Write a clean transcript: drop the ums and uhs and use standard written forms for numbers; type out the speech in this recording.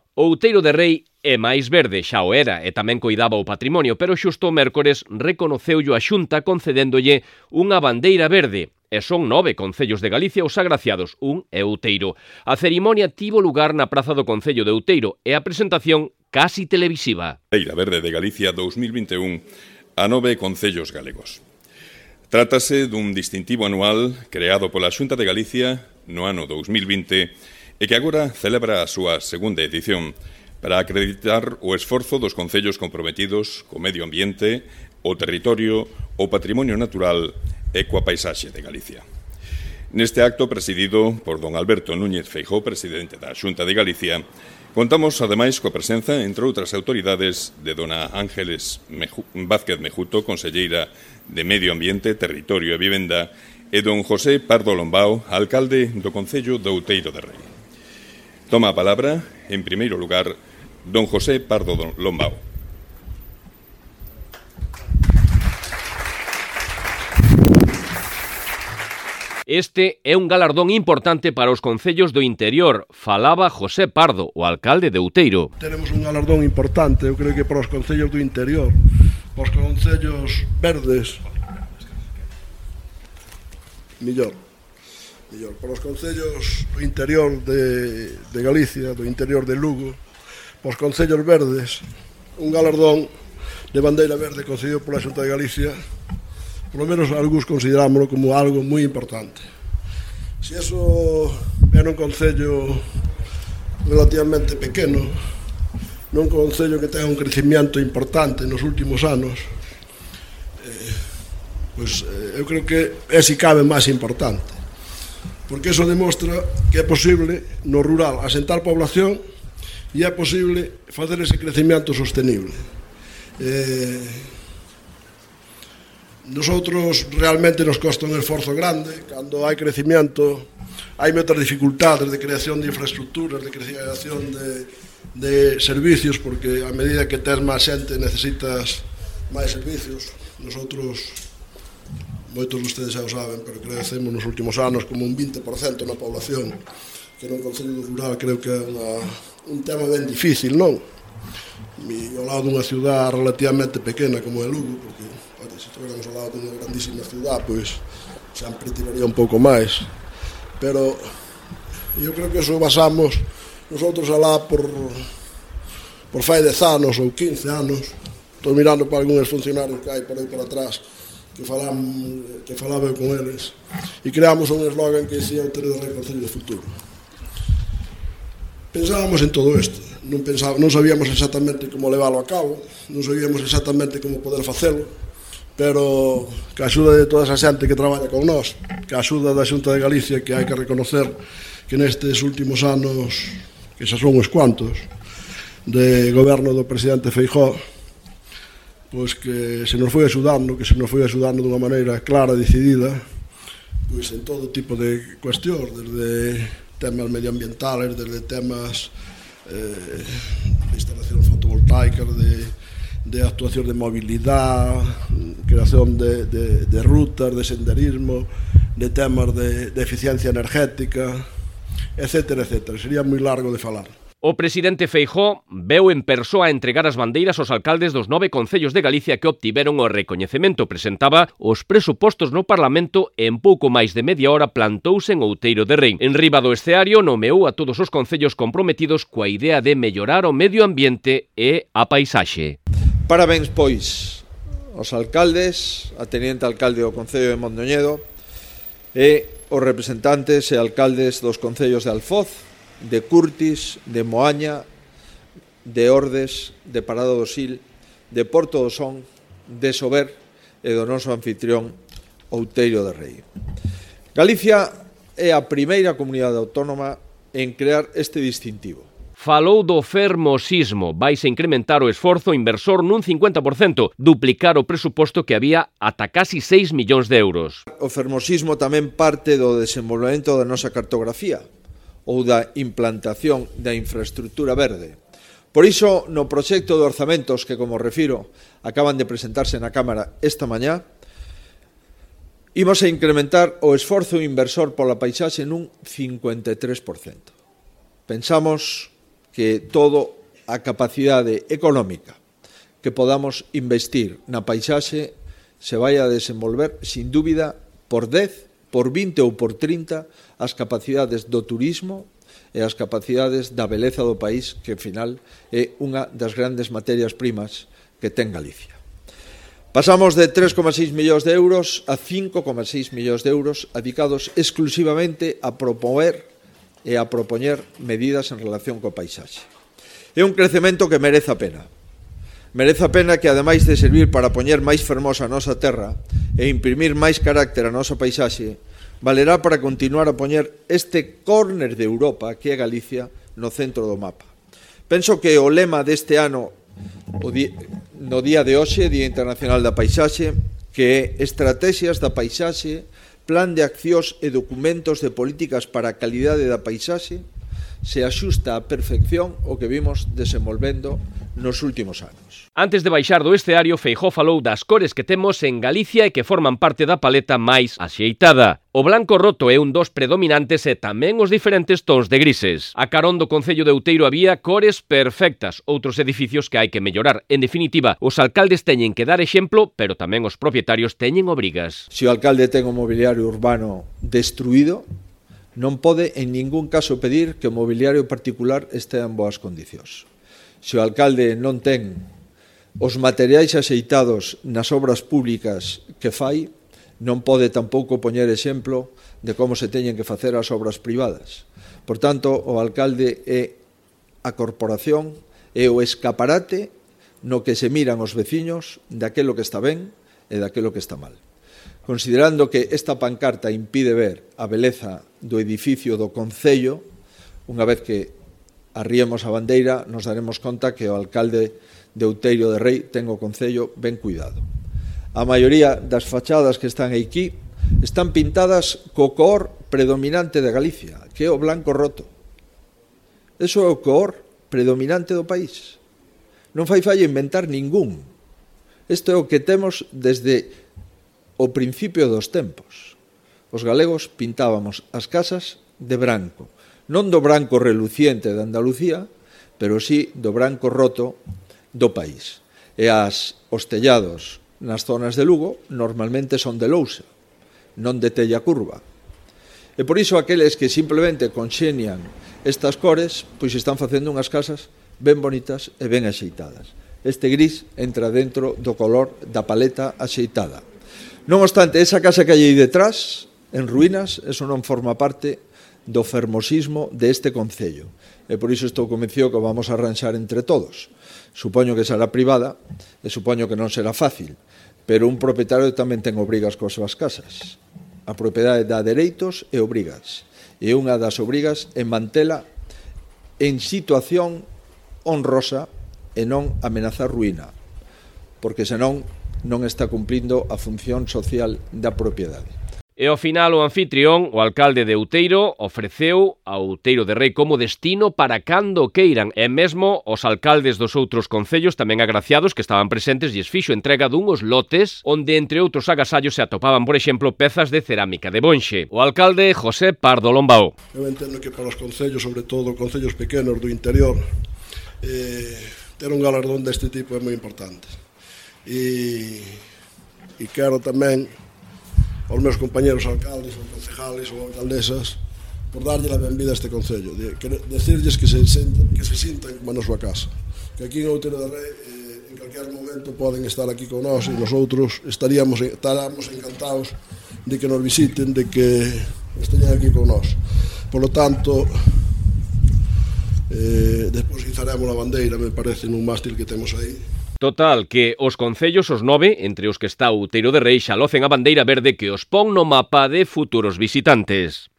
O Outeiro de Rei é máis verde, xa o era, e tamén coidaba o patrimonio, pero xusto o mércores reconoceulle a Xunta concedéndolle unha bandeira verde. E son 9 concellos de Galicia os agraciados, un é Outeiro. A cerimonia tivo lugar na praza do Concello de Outeiro e a presentación casi televisiva. Bandeira Verde de Galicia 2021 a 9 concellos galegos. Trátase dun distintivo anual creado pola Xunta de Galicia no ano 2020 e que agora celebra a súa segunda edición para acreditar o esforzo dos concellos comprometidos co medio ambiente, o territorio, o patrimonio natural e coa paisaxe de Galicia. Neste acto, presidido por don Alberto Núñez Feijóo, presidente da Xunta de Galicia, contamos, ademais, coa presenza, entre outras autoridades, de dona Ángeles Vázquez Mejuto, conselleira de Medio Ambiente, Territorio e Vivenda, e don José Pardo Lombao, alcalde do Concello de Outeiro de Rei. Toma a palabra, en primeiro lugar, don José Pardo Lombao. Este é un galardón importante para os concellos do interior. Falaba José Pardo, o alcalde de Outeiro. Tenemos un galardón importante, eu creo que para os concellos do interior, para os concellos verdes, mellor, para os concellos do interior de Galicia, do interior de Lugo, para os concellos verdes, un galardón de bandeira verde concedido pola Xunta de Galicia. Por lo menos algúns considerámoslo como algo moi importante. Se eso era un concello relativamente pequeno, non concello que ten un crecimiento importante nos últimos anos, eu creo que é si cabe máis importante, porque eso demostra que é posible no rural asentar población e é posible facer ese crecimiento sostenible. Nosotros realmente nos costa un esforzo grande. Cando hai crecimiento hai moitas dificultades de creación de infraestructuras, de creación de servicios, porque a medida que tes máis xente necesitas máis servicios. Nosotros, moitos de ustedes xa o saben, pero crecemos nos últimos anos como un 20% na población, que nun concello rural creo que é un tema ben difícil, non? E ao lado dunha ciudad relativamente pequena como é Lugo, porque se estuviéramos ao lado dunha grandísima ciudad, pois sempre tiraría un pouco máis. Pero eu creo que eso basamos nosotros alá por fai 10 anos ou 15 anos. Estou mirando para algúns funcionarios que hai por aí por atrás que falaba con eles e creamos un eslogan que dicía Outeiro de Rei Concello de Futuro. Pensábamos en todo isto, non sabíamos exactamente como leválo a cabo, non sabíamos exactamente como poder facelo, pero que a axuda de toda esa xente que traballa con nós, que a axuda da Xunta de Galicia, que hai que reconocer que nestes últimos anos, que xa son uns cuantos, de goberno do presidente Feijóo, pois que se nos foi axudando, dunha maneira clara, decidida, pois en todo tipo de cuestións, desde temas medioambientales, desde temas de instalacións fotovoltaicas, de actuación de mobilidade, creación de rutas, de senderismo, de temas de eficiencia energética, etcétera, etcétera. Sería moi largo de falar. O presidente Feijóo veu en persoa entregar as bandeiras aos alcaldes dos 9 concellos de Galicia que obtiveron o recoñecemento. Presentaba os presupostos no Parlamento e en pouco máis de media hora plantouse en Outeiro de Rei. En riba do escenario nomeou a todos os concellos comprometidos coa idea de mellorar o medio ambiente e a paisaxe. Parabéns, pois, aos alcaldes, a teniente alcalde do Concello de Mondoñedo e os representantes e alcaldes dos concellos de Alfoz, de Curtis, de Moaña, de Ordes, de Parado do Sil, de Porto do Son, de Sober e do noso anfitrión Outeiro de Rei. Galicia é a primeira comunidade autónoma en crear este distintivo. Falou do fermosismo. Vaise incrementar o esforzo inversor nun 50%, duplicar o presuposto que había ata casi 6 millóns de euros. O fermosismo tamén parte do desenvolvemento da nosa cartografía ou da implantación da infraestructura verde. Por iso, no proxecto de orzamentos que, como refiro, acaban de presentarse na Cámara esta mañá, imos a incrementar o esforzo inversor pola paisaxe nun 53%. Pensamos que todo a capacidade económica que podamos investir na paisaxe se vai a desenvolver, sin dúbida, por 10, por 20 ou por 30 as capacidades do turismo e as capacidades da beleza do país, que, ao final, é unha das grandes materias primas que ten Galicia. Pasamos de 3,6 millóns de euros a 5,6 millóns de euros dedicados exclusivamente a propoñer medidas en relación co paisaxe. É un crecemento que merece a pena. Merece a pena que, ademais de servir para poñer máis fermosa a nosa terra e imprimir máis carácter a nosa paisaxe, valerá para continuar a poñer este córner de Europa, que é Galicia, no centro do mapa. Penso que o lema deste ano, no día de hoxe, Día Internacional da Paisaxe, que é Estrategias da Paisaxe, Plan de accións e documentos de políticas para a calidade da paisaxe, se axusta á perfección o que vimos desenvolvendo nos últimos anos. Antes de baixar do escenario, Feijóo falou das cores que temos en Galicia e que forman parte da paleta máis axeitada. O blanco roto é un dos predominantes e tamén os diferentes tons de grises. A carón do concello de Outeiro había cores perfectas, outros edificios que hai que mellorar. En definitiva, os alcaldes teñen que dar exemplo, pero tamén os propietarios teñen obrigas. Se o alcalde ten o mobiliario urbano destruído, non pode en ningún caso pedir que o mobiliario particular estea en boas condicións. Se o alcalde non ten os materiais axeitados nas obras públicas que fai, non pode tampouco poñer exemplo de como se teñen que facer as obras privadas. Por tanto, o alcalde é a corporación, é o escaparate no que se miran os veciños daquelo que está ben e daquelo que está mal. Considerando que esta pancarta impide ver a beleza do edificio do concello, unha vez que arriemos a bandeira, nos daremos conta que o alcalde de Outeiro de Rei ten o concello ben cuidado. A maioría das fachadas que están aquí están pintadas co cor predominante de Galicia, que é o blanco roto. Eso é o cor predominante do país. Non fai falla inventar ningún. Isto é o que temos desde o principio dos tempos. Os galegos pintábamos as casas de branco, non do branco reluciente de Andalucía, pero sí do branco roto do país. E os tellados nas zonas de Lugo normalmente son de lousa, non de tella curva. E por iso aqueles que simplemente conxenian estas cores, pois están facendo unhas casas ben bonitas e ben axeitadas. Este gris entra dentro do color da paleta axeitada. Non obstante, esa casa que hai aí detrás, en ruínas, eso non forma parte do fermosismo deste concello. E por iso estou convencido que o vamos a arranxar entre todos. Supoño que será privada e supoño que non será fácil, pero un propietario tamén ten obrigas coas súas casas. A propiedade dá dereitos e obrigas. E unha das obrigas é mantela en situación honrosa e non amenazar ruína, porque senón non está cumplindo a función social da propiedade. E ao final o anfitrión, o alcalde de Outeiro, ofreceu a Outeiro de Rei como destino para cando queiran, e mesmo os alcaldes dos outros concellos tamén agraciados que estaban presentes lles fixo entrega dunhos lotes onde entre outros agasallos se atopaban, por exemplo, pezas de cerámica de Bonxe. O alcalde José Pardo Lombao. Eu entendo que para os concellos, sobre todo concellos pequenos do interior, ter un galardón deste tipo é moi importante. E quero tamén aos meus compañeros alcaldes, ou concejales ou alcaldesas por darlle a benvida a este concello, decirlles que se sintan como na súa casa, que aquí en Outeiro de Rei en calquer momento poden estar aquí con nós e nosotros estaramos encantados de que nos visiten, de que esteñan aquí con nós. Por lo tanto, despois izaremos a bandeira, me parece, nun mástil que temos aí. Total, que os concellos, os 9, entre os que está Outeiro de Rei, xa locen a bandeira verde que os pon no mapa de futuros visitantes.